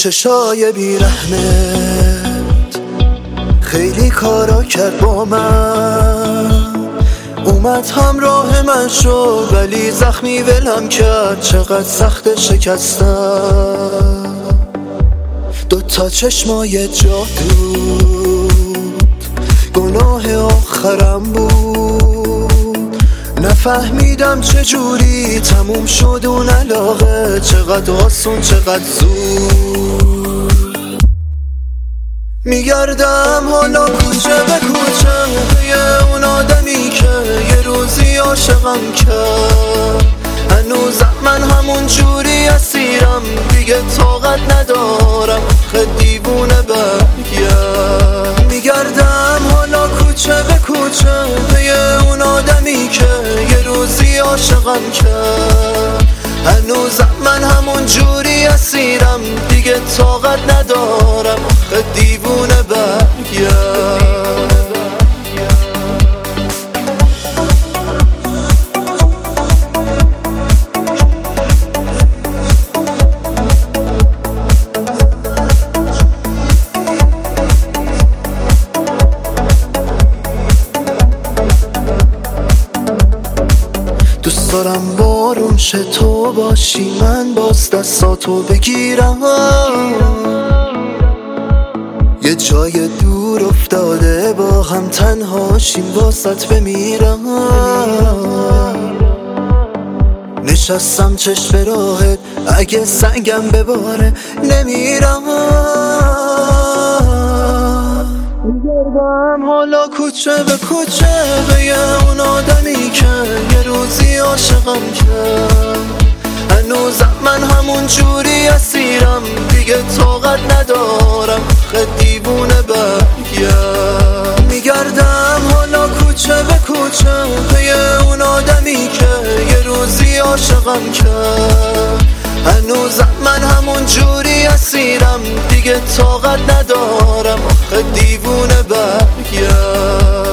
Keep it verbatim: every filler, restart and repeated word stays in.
چشای بیرحمت خیلی کارا کرد با من، اومد همراه من شد ولی زخمی ولم کرد. چقدر سخت شکستم، دوتا چشمای جادو، گناه آخرم بود. نفهمیدم چجوری تموم شد اون علاقه، چقدر آسون چقدر زود. میگردم حالا کوچه به کوچه یه اون آدمی که یه روزی عاشقم کرد. هنوزم من همون جوری اسیرم، دیگه طاقت ندارم خیلی دیوونه برگرد. میگردم حالا کوچه به کوچه یه اون آدمی که یه روزی عاشقم کرد. هنوزم من همون جوری اسیرم، دیگه طاقت ندارم خیلی دیوونه برگرد. دوست دارم بارون شه تو باشی، من باز دستاتو بگیرم. یه جای دور افتاده با هم تنهاشیم واسط بمیرم. نشستم چشم راهت اگه سنگم بباره نمیرم. میگردم حالا کوچه به کوچه به اون آدمی که یه روزی عاشقم کرد. هنوزم من همون جوری اسیرم، دیگه طاقت ندارم خیلی دیوونه برگرد. میگردم حالا کوچه به کوچه به اون آدمی که یه روزی عاشقم کرد. هنوزم من همون جوری اسیرم، دیگه طاقت ندارم خیلی دیوونه برگرد.